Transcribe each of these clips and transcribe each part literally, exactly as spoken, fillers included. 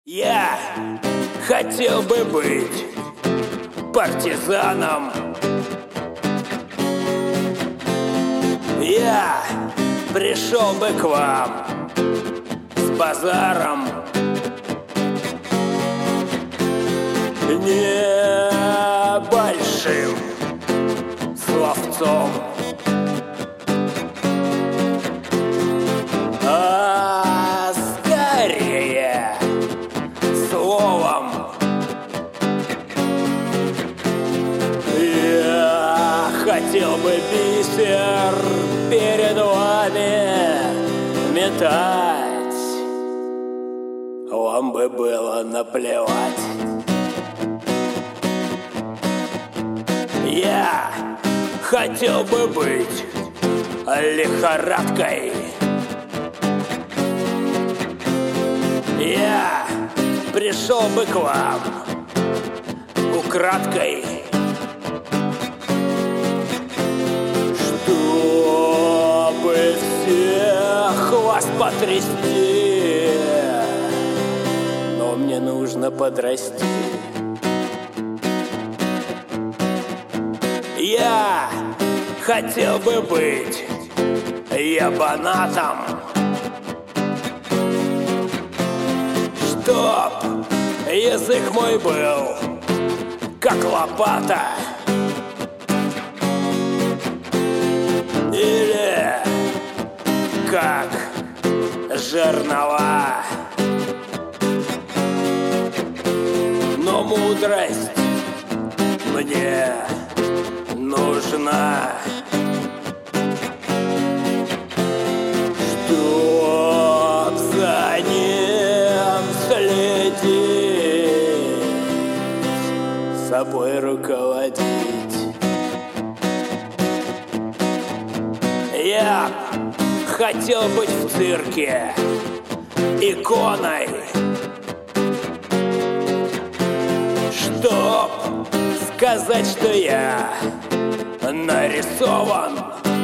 Я хотел бы быть партизаном. Я пришел бы к вам с базаром, небольшим словцом, а скорее словом. Я хотел бы бисер перед вами метать, вам бы было наплевать. Я хотел бы быть лихорадкой. Я пришел бы к вам украдкой, чтобы всех вас потрясти, но мне нужно подрасти. Я хотел бы быть ябанатом, чтоб язык мой был как лопата или как жернова. Но мудрость мне нужна, чтоб за ним следить, собой руководить. Я хотел быть в цирке иконой, чтоб сказать, что я нарисован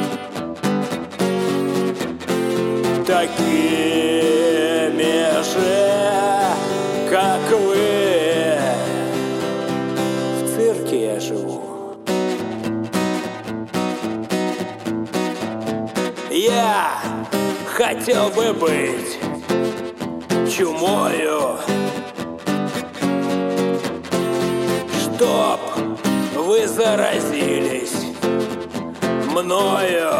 такими же, как вы. В цирке я живу. Я хотел бы быть чумою, чтоб вы заразились мною,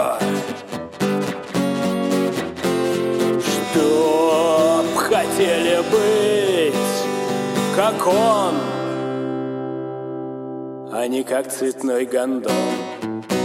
чтоб хотели быть как он, а не как цветной гондон.